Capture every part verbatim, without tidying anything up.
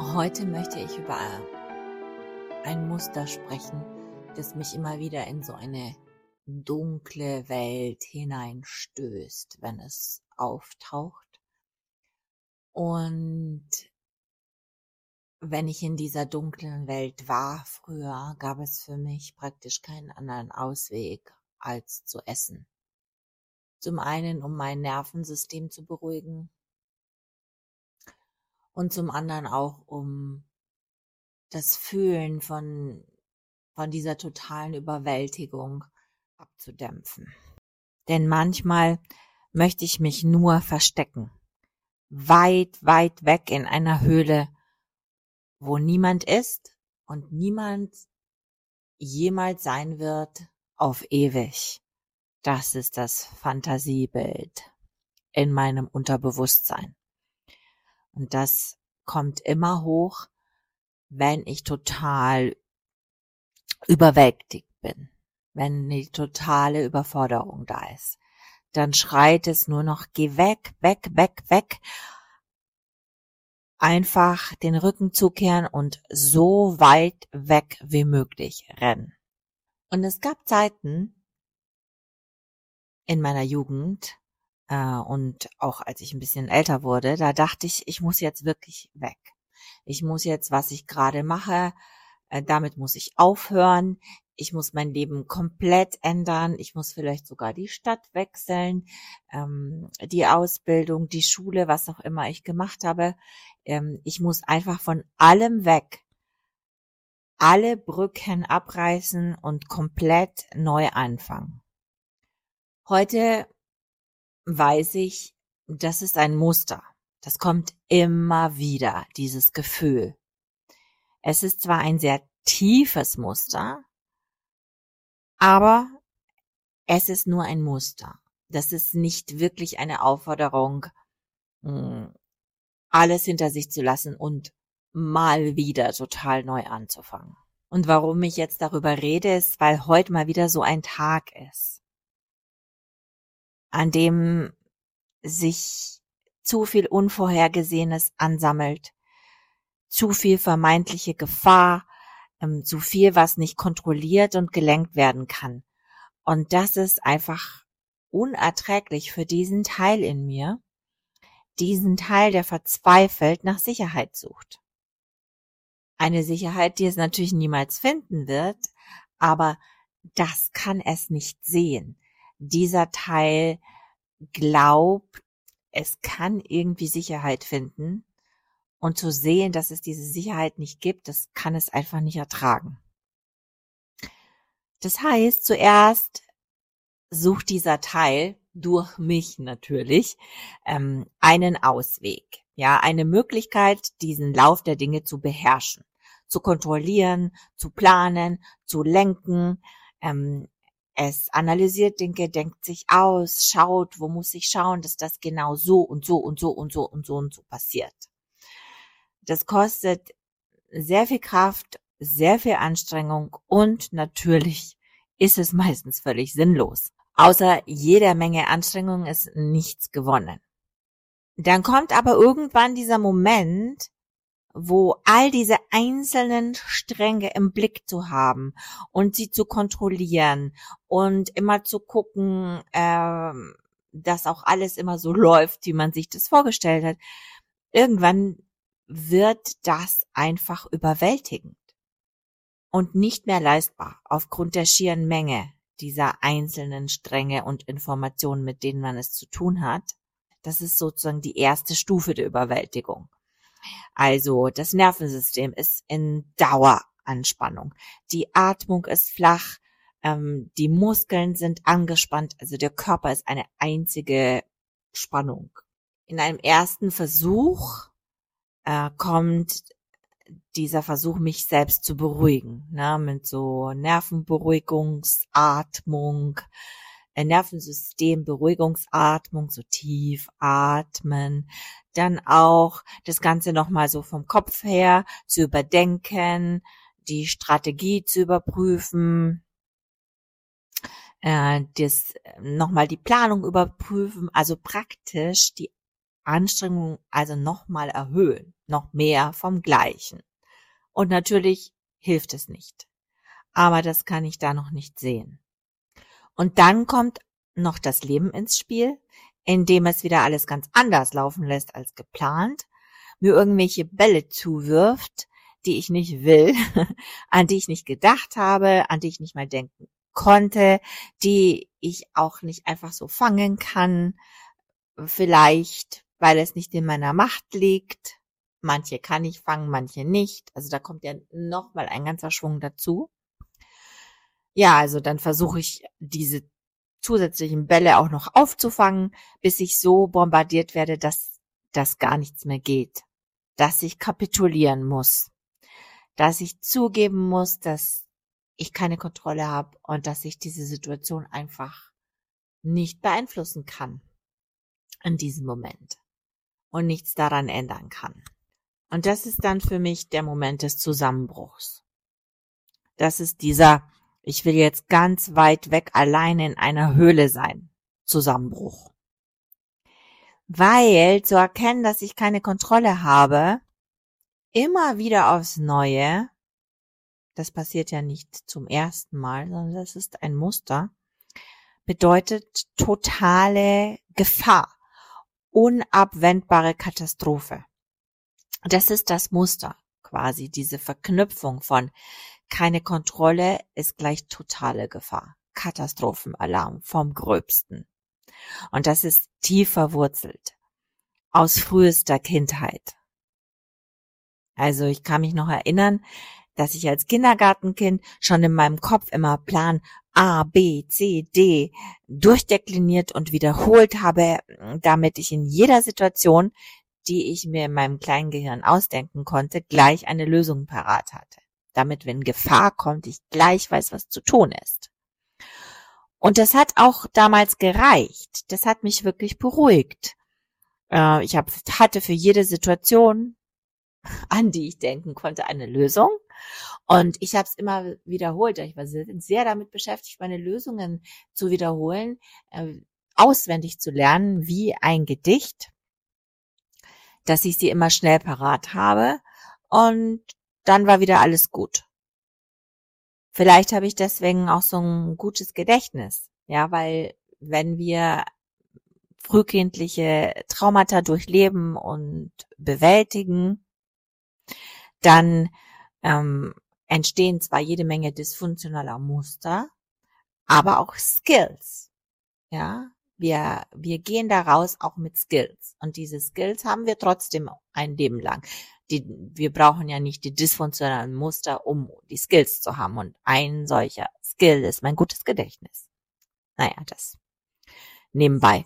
Heute möchte ich über ein Muster sprechen, das mich immer wieder in so eine dunkle Welt hineinstößt, wenn es auftaucht. Und wenn ich in dieser dunklen Welt war früher, gab es für mich praktisch keinen anderen Ausweg, als zu essen. Zum einen, um mein Nervensystem zu beruhigen und zum anderen auch, um das Fühlen von, von dieser totalen Überwältigung abzudämpfen. Denn manchmal möchte ich mich nur verstecken, weit, weit weg in einer Höhle, wo niemand ist und niemand jemals sein wird auf ewig. Das ist das Fantasiebild in meinem Unterbewusstsein. Und das kommt immer hoch, wenn ich total überwältigt bin, wenn die totale Überforderung da ist. Dann schreit es nur noch, geh weg, weg, weg, weg. Einfach den Rücken zukehren und so weit weg wie möglich rennen. Und es gab Zeiten in meiner Jugend äh, und auch als ich ein bisschen älter wurde, da dachte ich, ich muss jetzt wirklich weg. Ich muss jetzt, was ich gerade mache, äh, damit muss ich aufhören. Ich muss mein Leben komplett ändern. Ich muss vielleicht sogar die Stadt wechseln, ähm, die Ausbildung, die Schule, was auch immer ich gemacht habe. Ähm, ich muss einfach von allem weg, alle Brücken abreißen und komplett neu anfangen. Heute weiß ich, das ist ein Muster. Das kommt immer wieder, dieses Gefühl. Es ist zwar ein sehr tiefes Muster, aber es ist nur ein Muster. Das ist nicht wirklich eine Aufforderung, alles hinter sich zu lassen und mal wieder total neu anzufangen. Und warum ich jetzt darüber rede, ist, weil heute mal wieder so ein Tag ist, an dem sich zu viel Unvorhergesehenes ansammelt, zu viel vermeintliche Gefahr, ähm, zu viel, was nicht kontrolliert und gelenkt werden kann. Und das ist einfach unerträglich für diesen Teil in mir, diesen Teil, der verzweifelt nach Sicherheit sucht. Eine Sicherheit, die es natürlich niemals finden wird, aber das kann es nicht sehen. Dieser Teil glaubt, es kann irgendwie Sicherheit finden und zu sehen, dass es diese Sicherheit nicht gibt, das kann es einfach nicht ertragen. Das heißt, zuerst sucht dieser Teil, durch mich natürlich, ähm, einen Ausweg, ja, eine Möglichkeit, diesen Lauf der Dinge zu beherrschen, zu kontrollieren, zu planen, zu lenken. Ähm, es analysiert Dinge, denkt sich aus, schaut, wo muss ich schauen, dass das genau so und so und so und so und so und so passiert. Das kostet sehr viel Kraft, sehr viel Anstrengung und natürlich ist es meistens völlig sinnlos. Außer jeder Menge Anstrengung ist nichts gewonnen. Dann kommt aber irgendwann dieser Moment, wo all diese einzelnen Stränge im Blick zu haben und sie zu kontrollieren und immer zu gucken, äh, dass auch alles immer so läuft, wie man sich das vorgestellt hat. Irgendwann wird das einfach überwältigend und nicht mehr leistbar aufgrund der schieren Menge dieser einzelnen Stränge und Informationen, mit denen man es zu tun hat. Das ist sozusagen die erste Stufe der Überwältigung. Also das Nervensystem ist in Daueranspannung. Die Atmung ist flach, ähm, die Muskeln sind angespannt, also der Körper ist eine einzige Spannung. In einem ersten Versuch äh, kommt dieser Versuch, mich selbst zu beruhigen, ne, mit so Nervenberuhigungsatmung, äh, Nervensystemberuhigungsatmung, so tief atmen, dann auch das Ganze nochmal so vom Kopf her zu überdenken, die Strategie zu überprüfen, äh, das nochmal die Planung überprüfen, also praktisch die Anstrengung also nochmal erhöhen. noch mehr vom Gleichen. Und natürlich hilft es nicht. Aber das kann ich da noch nicht sehen. Und dann kommt noch das Leben ins Spiel, indem es wieder alles ganz anders laufen lässt als geplant, mir irgendwelche Bälle zuwirft, die ich nicht will, an die ich nicht gedacht habe, an die ich nicht mal denken konnte, die ich auch nicht einfach so fangen kann, vielleicht, weil es nicht in meiner Macht liegt. Manche kann ich fangen, manche nicht. Also da kommt ja nochmal ein ganzer Schwung dazu. Ja, also dann versuche ich diese zusätzlichen Bälle auch noch aufzufangen, bis ich so bombardiert werde, dass das gar nichts mehr geht. Dass ich kapitulieren muss. Dass ich zugeben muss, dass ich keine Kontrolle habe und dass ich diese Situation einfach nicht beeinflussen kann in diesem Moment und nichts daran ändern kann. Und das ist dann für mich der Moment des Zusammenbruchs. Das ist dieser, ich will jetzt ganz weit weg alleine in einer Höhle sein, Zusammenbruch. Weil zu erkennen, dass ich keine Kontrolle habe, immer wieder aufs Neue, das passiert ja nicht zum ersten Mal, sondern das ist ein Muster, bedeutet totale Gefahr, unabwendbare Katastrophe. Das ist das Muster quasi, diese Verknüpfung von keine Kontrolle ist gleich totale Gefahr, Katastrophenalarm vom Gröbsten. Und das ist tief verwurzelt, aus frühester Kindheit. Also ich kann mich noch erinnern, dass ich als Kindergartenkind schon in meinem Kopf immer Plan A, B, C, D durchdekliniert und wiederholt habe, damit ich in jeder Situation, die ich mir in meinem kleinen Gehirn ausdenken konnte, gleich eine Lösung parat hatte. Damit, wenn Gefahr kommt, ich gleich weiß, was zu tun ist. Und das hat auch damals gereicht. Das hat mich wirklich beruhigt. Äh, ich hab, hatte für jede Situation, an die ich denken konnte, eine Lösung. Und ich habe es immer wiederholt. Ich war sehr damit beschäftigt, meine Lösungen zu wiederholen, äh, auswendig zu lernen, wie ein Gedicht, dass ich sie immer schnell parat habe. Und dann war wieder alles gut. Vielleicht habe ich deswegen auch so ein gutes Gedächtnis. Ja, weil wenn wir frühkindliche Traumata durchleben und bewältigen, dann ähm, entstehen zwar jede Menge dysfunktionaler Muster, aber auch Skills. Ja, wir wir gehen daraus auch mit Skills und diese Skills haben wir trotzdem ein Leben lang. Die, wir brauchen ja nicht die dysfunktionalen Muster, um die Skills zu haben, und ein solcher Skill ist mein gutes Gedächtnis. Naja, das nebenbei.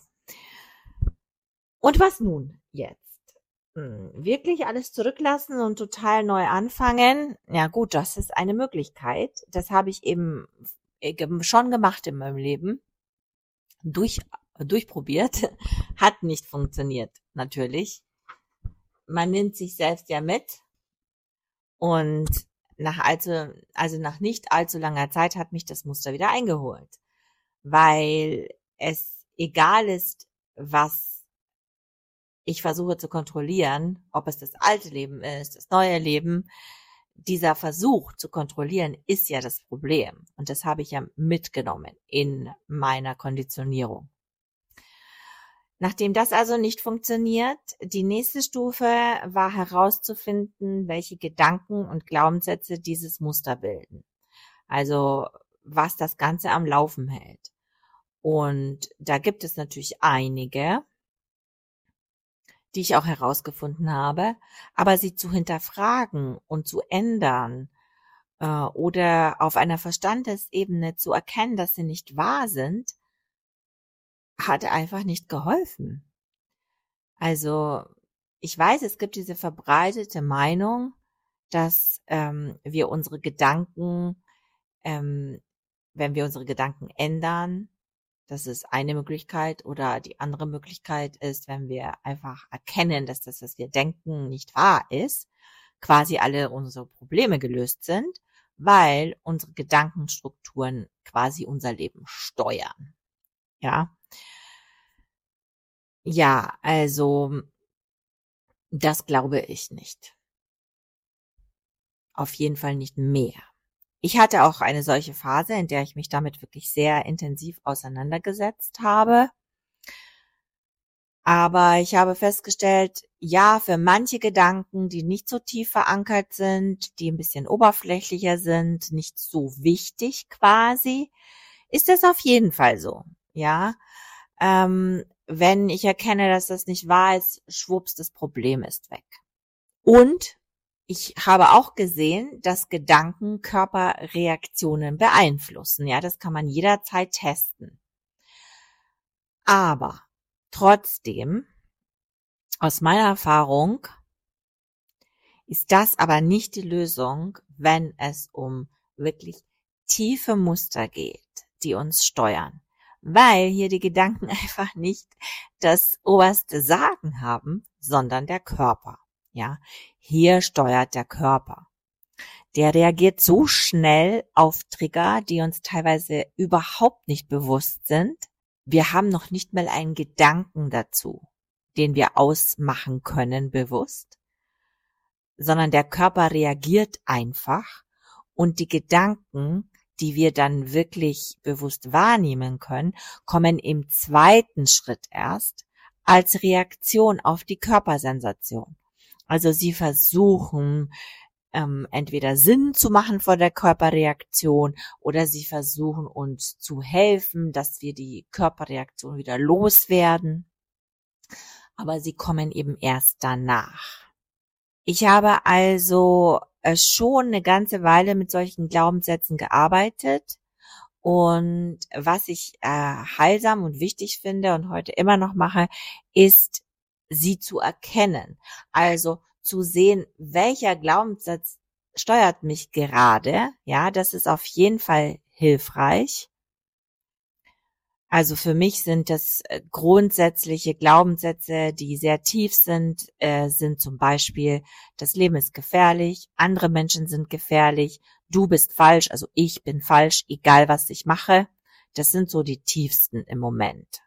Und was nun jetzt? Wirklich alles zurücklassen und total neu anfangen? Ja gut, das ist eine Möglichkeit. Das habe ich eben schon gemacht in meinem Leben. Durch, durchprobiert. Hat nicht funktioniert, natürlich. Man nimmt sich selbst ja mit. Und nach allzu, also nach nicht allzu langer Zeit hat mich das Muster wieder eingeholt. Weil es egal ist, was ich versuche zu kontrollieren, ob es das alte Leben ist, das neue Leben. Dieser Versuch zu kontrollieren ist ja das Problem. Und das habe ich ja mitgenommen in meiner Konditionierung. Nachdem das also nicht funktioniert, die nächste Stufe war herauszufinden, welche Gedanken und Glaubenssätze dieses Muster bilden. Also was das Ganze am Laufen hält. Und da gibt es natürlich einige, die ich auch herausgefunden habe, aber sie zu hinterfragen und zu ändern äh, oder auf einer Verstandesebene zu erkennen, dass sie nicht wahr sind, hat einfach nicht geholfen. Also ich weiß, es gibt diese verbreitete Meinung, dass ähm, wir unsere Gedanken, ähm, wenn wir unsere Gedanken ändern, das ist eine Möglichkeit, oder die andere Möglichkeit ist, wenn wir einfach erkennen, dass das, was wir denken, nicht wahr ist, quasi alle unsere Probleme gelöst sind, weil unsere Gedankenstrukturen quasi unser Leben steuern. Ja. Ja, also Das glaube ich nicht. Auf jeden Fall nicht mehr. Ich hatte auch eine solche Phase, in der ich mich damit wirklich sehr intensiv auseinandergesetzt habe. Aber ich habe festgestellt, ja, für manche Gedanken, die nicht so tief verankert sind, die ein bisschen oberflächlicher sind, nicht so wichtig quasi, ist es auf jeden Fall so. Ja, ähm, wenn ich erkenne, dass das nicht wahr ist, schwupps, das Problem ist weg. Und ich habe auch gesehen, dass Gedanken Körperreaktionen beeinflussen. Ja, das kann man jederzeit testen. Aber trotzdem, aus meiner Erfahrung, ist das aber nicht die Lösung, wenn es um wirklich tiefe Muster geht, die uns steuern. Weil hier die Gedanken einfach nicht das oberste Sagen haben, sondern der Körper. Ja, hier steuert der Körper. Der reagiert so schnell auf Trigger, die uns teilweise überhaupt nicht bewusst sind. Wir haben noch nicht mal einen Gedanken dazu, den wir ausmachen können bewusst, sondern der Körper reagiert einfach und die Gedanken, die wir dann wirklich bewusst wahrnehmen können, kommen im zweiten Schritt erst als Reaktion auf die Körpersensation. Also sie versuchen ähm, entweder Sinn zu machen vor der Körperreaktion oder sie versuchen uns zu helfen, dass wir die Körperreaktion wieder loswerden. Aber sie kommen eben erst danach. Ich habe also äh, schon eine ganze Weile mit solchen Glaubenssätzen gearbeitet. Und was ich äh, heilsam und wichtig finde und heute immer noch mache, ist, sie zu erkennen. Also zu sehen, welcher Glaubenssatz steuert mich gerade. Ja, das ist auf jeden Fall hilfreich. Also für mich sind das äh, grundsätzliche Glaubenssätze, die sehr tief sind, äh, sind zum Beispiel, das Leben ist gefährlich, andere Menschen sind gefährlich, du bist falsch, also ich bin falsch, egal was ich mache. Das sind so die tiefsten im Moment.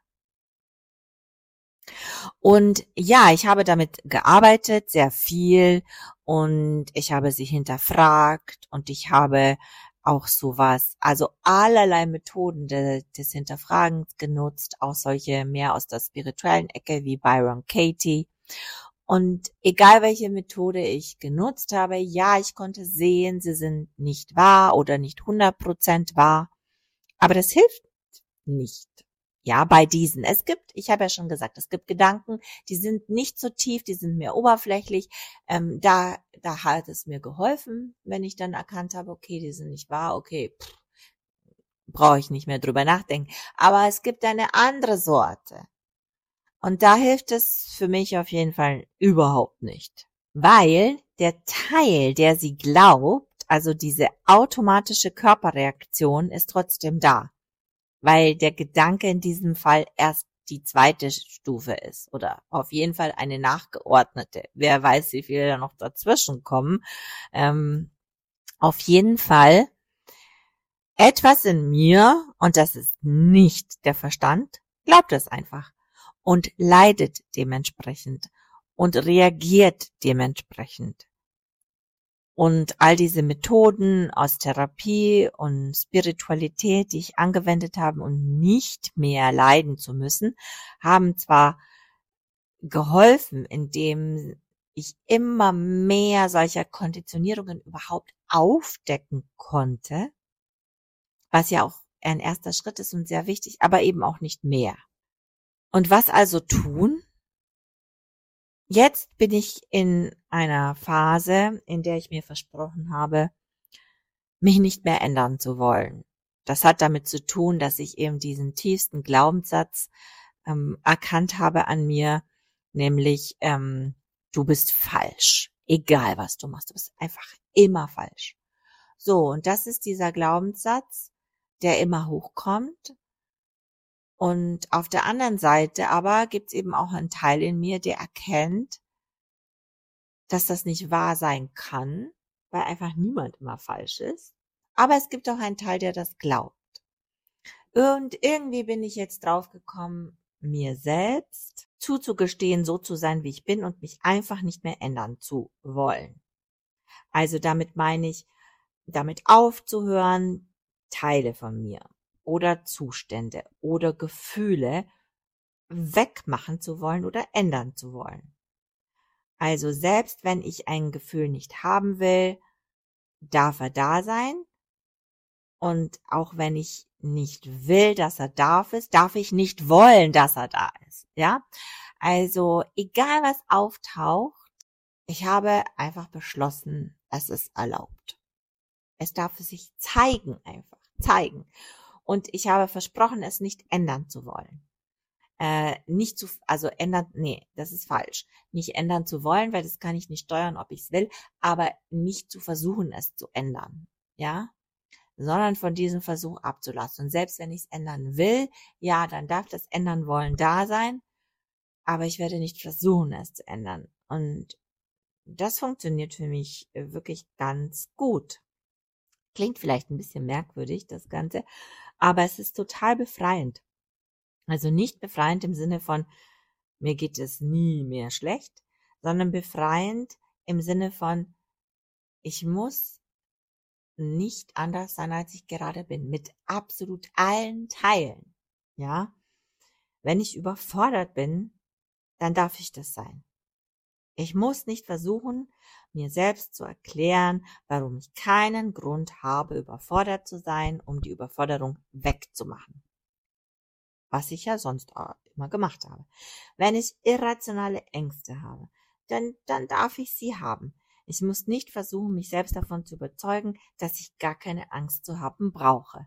Und ja, ich habe damit gearbeitet, sehr viel, und ich habe sie hinterfragt und ich habe auch sowas, also allerlei Methoden de, des Hinterfragens genutzt, auch solche mehr aus der spirituellen Ecke wie Byron Katie. Und egal welche Methode ich genutzt habe, ja, ich konnte sehen, sie sind nicht wahr oder nicht hundert Prozent wahr, aber das hilft nicht. Ja, bei diesen. Es gibt, ich habe ja schon gesagt, es gibt Gedanken, die sind nicht so tief, die sind mehr oberflächlich. Ähm, da, da hat es mir geholfen, wenn ich dann erkannt habe, okay, die sind nicht wahr, okay, brauche ich nicht mehr drüber nachdenken. Aber es gibt eine andere Sorte. Und da hilft es für mich auf jeden Fall überhaupt nicht. Weil der Teil, der sie glaubt, also diese automatische Körperreaktion, ist trotzdem da. Weil der Gedanke in diesem Fall erst die zweite Stufe ist oder auf jeden Fall eine nachgeordnete. Wer weiß, wie viele da noch dazwischen kommen. Ähm, auf jeden Fall etwas in mir, und das ist nicht der Verstand, glaubt es einfach und leidet dementsprechend und reagiert dementsprechend. Und all diese Methoden aus Therapie und Spiritualität, die ich angewendet habe, um nicht mehr leiden zu müssen, haben zwar geholfen, indem ich immer mehr solcher Konditionierungen überhaupt aufdecken konnte, was ja auch ein erster Schritt ist und sehr wichtig, aber eben auch nicht mehr. Und was also tun? Jetzt bin ich in einer Phase, in der ich mir versprochen habe, mich nicht mehr ändern zu wollen. Das hat damit zu tun, dass ich eben diesen tiefsten Glaubenssatz ähm, erkannt habe an mir, nämlich ähm, du bist falsch, egal was du machst, du bist einfach immer falsch. So, und das ist dieser Glaubenssatz, der immer hochkommt. Und auf der anderen Seite aber gibt's eben auch einen Teil in mir, der erkennt, dass das nicht wahr sein kann, weil einfach niemand immer falsch ist. Aber es gibt auch einen Teil, der das glaubt. Und irgendwie bin ich jetzt draufgekommen, mir selbst zuzugestehen, so zu sein, wie ich bin und mich einfach nicht mehr ändern zu wollen. Also damit meine ich, damit aufzuhören, Teile von mir oder Zustände oder Gefühle wegmachen zu wollen oder ändern zu wollen. Also selbst wenn ich ein Gefühl nicht haben will, darf er da sein. Und auch wenn ich nicht will, dass er darf ist, darf ich nicht wollen, dass er da ist. Ja, also egal was auftaucht, ich habe einfach beschlossen, es ist erlaubt. Es darf sich zeigen, einfach zeigen. Und ich habe versprochen, es nicht ändern zu wollen. Äh, nicht zu, also ändern, nee, das ist falsch. Nicht ändern zu wollen, weil das kann ich nicht steuern, ob ich es will, aber nicht zu versuchen, es zu ändern. Ja, sondern von diesem Versuch abzulassen. Und selbst wenn ich es ändern will, ja, dann darf das Ändern wollen da sein, aber ich werde nicht versuchen, es zu ändern. Und das funktioniert für mich wirklich ganz gut. Klingt vielleicht ein bisschen merkwürdig, das Ganze, aber es ist total befreiend. Also nicht befreiend im Sinne von, mir geht es nie mehr schlecht, sondern befreiend im Sinne von, ich muss nicht anders sein, als ich gerade bin, mit absolut allen Teilen. Ja, wenn ich überfordert bin, dann darf ich das sein. Ich muss nicht versuchen, mir selbst zu erklären, warum ich keinen Grund habe, überfordert zu sein, um die Überforderung wegzumachen. Was ich ja sonst auch immer gemacht habe. Wenn ich irrationale Ängste habe, dann, dann darf ich sie haben. Ich muss nicht versuchen, mich selbst davon zu überzeugen, dass ich gar keine Angst zu haben brauche.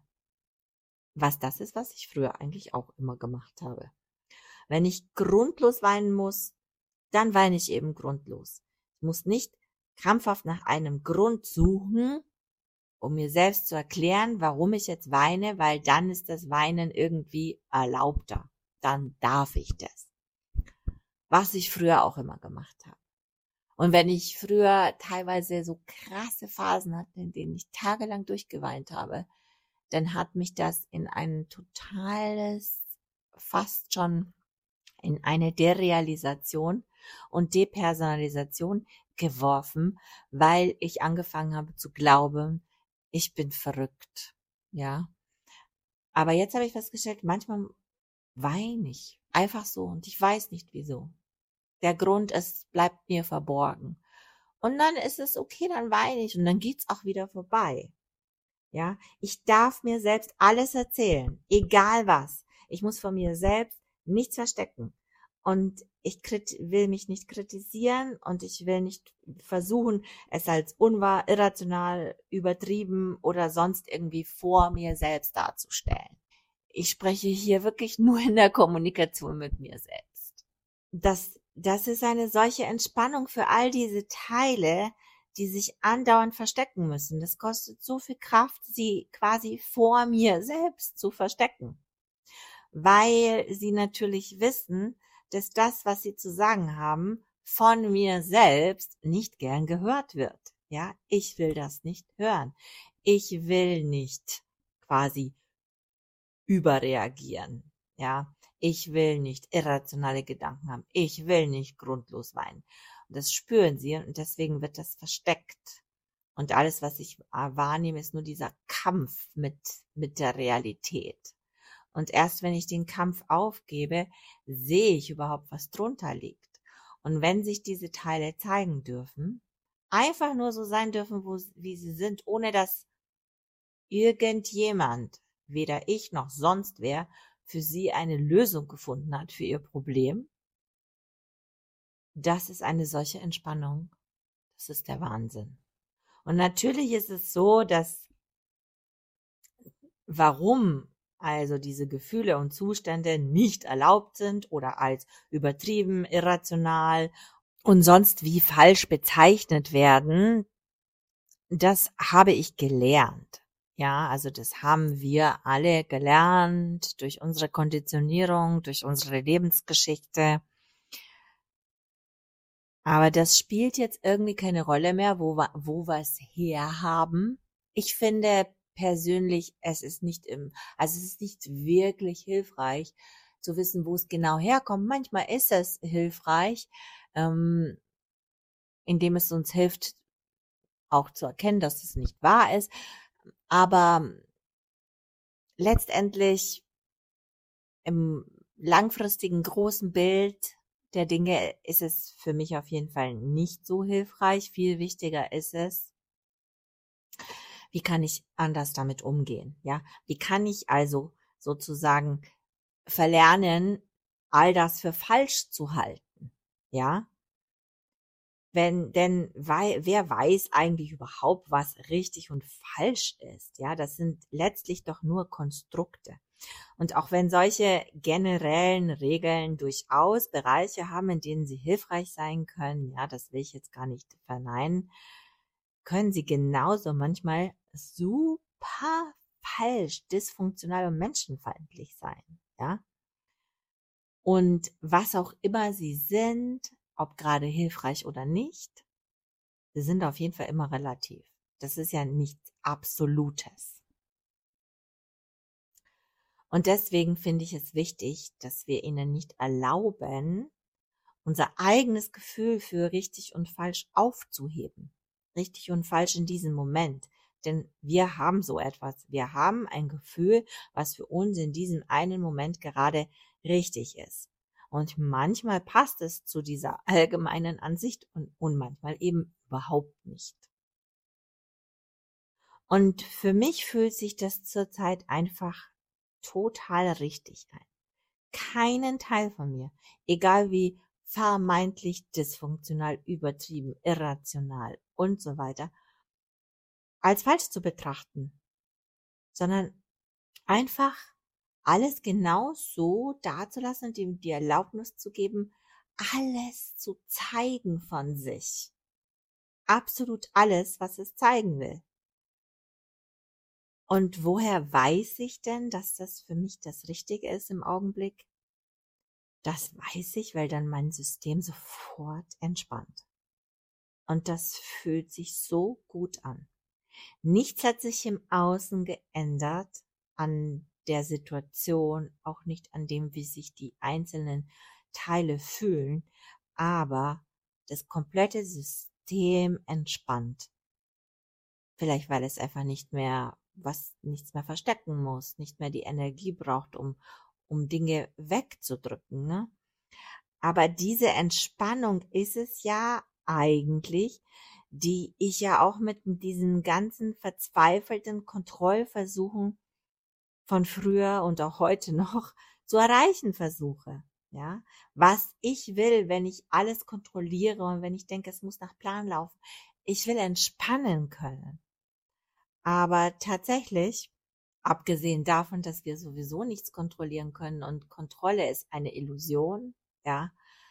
Was das ist, was ich früher eigentlich auch immer gemacht habe. Wenn ich grundlos weinen muss, dann weine ich eben grundlos. Ich muss nicht krampfhaft nach einem Grund suchen, um mir selbst zu erklären, warum ich jetzt weine, weil dann ist das Weinen irgendwie erlaubter. Dann darf ich das. Was ich früher auch immer gemacht habe. Und wenn ich früher teilweise so krasse Phasen hatte, in denen ich tagelang durchgeweint habe, dann hat mich das in ein totales, fast schon in eine Derealisation und Depersonalisation geworfen, weil ich angefangen habe zu glauben, ich bin verrückt, ja. Aber jetzt habe ich festgestellt, manchmal weine ich einfach so und ich weiß nicht wieso. Der Grund ist, bleibt mir verborgen. Und dann ist es okay, dann weine ich und dann geht's auch wieder vorbei. Ja, ich darf mir selbst alles erzählen, egal was. Ich muss von mir selbst nichts verstecken. Und ich will mich nicht kritisieren und ich will nicht versuchen, es als unwahr, irrational, übertrieben oder sonst irgendwie vor mir selbst darzustellen. Ich spreche hier wirklich nur in der Kommunikation mit mir selbst. Das, das ist eine solche Entspannung für all diese Teile, die sich andauernd verstecken müssen. Das kostet so viel Kraft, sie quasi vor mir selbst zu verstecken. Weil sie natürlich wissen, dass das, was sie zu sagen haben, von mir selbst nicht gern gehört wird. Ja, ich will das nicht hören. Ich will nicht quasi überreagieren. Ja, ich will nicht irrationale Gedanken haben. Ich will nicht grundlos weinen. Und das spüren sie und deswegen wird das versteckt. Und alles, was ich wahrnehme, ist nur dieser Kampf mit, mit der Realität. Und erst wenn ich den Kampf aufgebe, sehe ich überhaupt, was drunter liegt. Und wenn sich diese Teile zeigen dürfen, einfach nur so sein dürfen, wo, wie sie sind, ohne dass irgendjemand, weder ich noch sonst wer, für sie eine Lösung gefunden hat für ihr Problem, das ist eine solche Entspannung. Das ist der Wahnsinn. Und natürlich ist es so, dass warum also diese Gefühle und Zustände nicht erlaubt sind oder als übertrieben, irrational und sonst wie falsch bezeichnet werden, das habe ich gelernt. Ja, also das haben wir alle gelernt durch unsere Konditionierung, durch unsere Lebensgeschichte. Aber das spielt jetzt irgendwie keine Rolle mehr, wo wir, wo wir es herhaben. Ich finde persönlich, es ist nicht im, also es ist nicht wirklich hilfreich, zu wissen, wo es genau herkommt. Manchmal ist es hilfreich, ähm, indem es uns hilft, auch zu erkennen, dass es nicht wahr ist. Aber letztendlich im langfristigen großen Bild der Dinge ist es für mich auf jeden Fall nicht so hilfreich. Viel wichtiger ist es, wie kann ich anders damit umgehen? Ja, wie kann ich also sozusagen verlernen, all das für falsch zu halten? Ja, wenn, denn wei- wer weiß eigentlich überhaupt, was richtig und falsch ist? Ja, das sind letztlich doch nur Konstrukte. Und auch wenn solche generellen Regeln durchaus Bereiche haben, in denen sie hilfreich sein können, ja, das will ich jetzt gar nicht verneinen, können sie genauso manchmal super falsch, dysfunktional und menschenfeindlich sein, ja. Und was auch immer sie sind, ob gerade hilfreich oder nicht, sie sind auf jeden Fall immer relativ. Das ist ja nichts Absolutes. Und deswegen finde ich es wichtig, dass wir ihnen nicht erlauben, unser eigenes Gefühl für richtig und falsch aufzuheben. Richtig und falsch in diesem Moment. Denn wir haben so etwas. Wir haben ein Gefühl, was für uns in diesem einen Moment gerade richtig ist. Und manchmal passt es zu dieser allgemeinen Ansicht und, und manchmal eben überhaupt nicht. Und für mich fühlt sich das zurzeit einfach total richtig ein. Keinen Teil von mir, egal wie vermeintlich dysfunktional, übertrieben, irrational und so weiter, als falsch zu betrachten, sondern einfach alles genau so dazulassen und ihm die Erlaubnis zu geben, alles zu zeigen von sich. Absolut alles, was es zeigen will. Und woher weiß ich denn, dass das für mich das Richtige ist im Augenblick? Das weiß ich, weil dann mein System sofort entspannt. Und das fühlt sich so gut an. Nichts hat sich im Außen geändert, an der Situation, auch nicht an dem, wie sich die einzelnen Teile fühlen, aber das komplette System entspannt. Vielleicht, weil es einfach nicht mehr, was nichts mehr verstecken muss, nicht mehr die Energie braucht, um, um Dinge wegzudrücken, ne? Aber diese Entspannung ist es ja eigentlich, die ich ja auch mit diesen ganzen verzweifelten Kontrollversuchen von früher und auch heute noch zu erreichen versuche. Ja, was ich will, wenn ich alles kontrolliere und wenn ich denke, es muss nach Plan laufen. Ich will entspannen können. Aber tatsächlich, abgesehen davon, dass wir sowieso nichts kontrollieren können und Kontrolle ist eine Illusion, ja,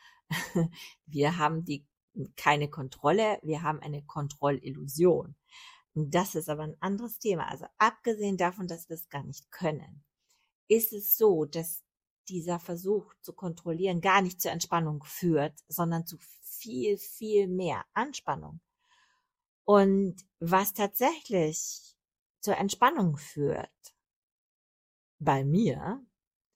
wir haben die keine Kontrolle, wir haben eine Kontrollillusion. Das ist aber ein anderes Thema. Also abgesehen davon, dass wir es gar nicht können, ist es so, dass dieser Versuch zu kontrollieren gar nicht zur Entspannung führt, sondern zu viel, viel mehr Anspannung. Und was tatsächlich zur Entspannung führt, bei mir,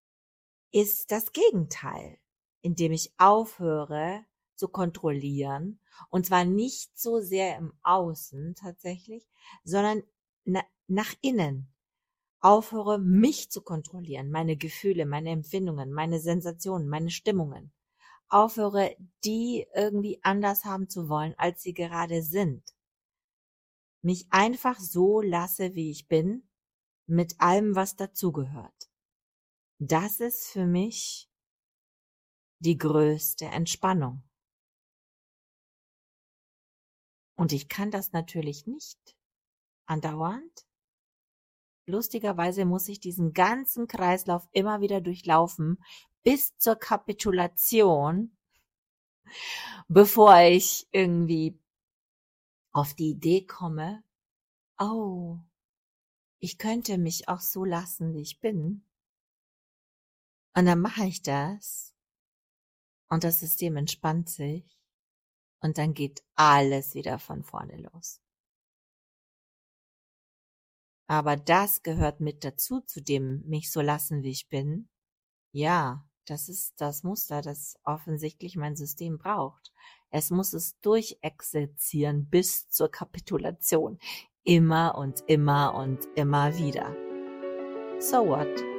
ist das Gegenteil, indem ich aufhöre zu kontrollieren, und zwar nicht so sehr im Außen tatsächlich, sondern na, nach innen. Aufhöre, mich zu kontrollieren, meine Gefühle, meine Empfindungen, meine Sensationen, meine Stimmungen. Aufhöre, die irgendwie anders haben zu wollen, als sie gerade sind. Mich einfach so lasse, wie ich bin, mit allem, was dazugehört. Das ist für mich die größte Entspannung. Und ich kann das natürlich nicht andauernd. Lustigerweise muss ich diesen ganzen Kreislauf immer wieder durchlaufen, bis zur Kapitulation, bevor ich irgendwie auf die Idee komme, oh, ich könnte mich auch so lassen, wie ich bin. Und dann mache ich das und das System entspannt sich und dann geht alles wieder von vorne los. Aber das gehört mit dazu, zu dem mich so lassen, wie ich bin, Ja, das ist das Muster, das offensichtlich mein System braucht. Es muss es durchexerzieren bis zur Kapitulation. Immer und immer und immer wieder. So what?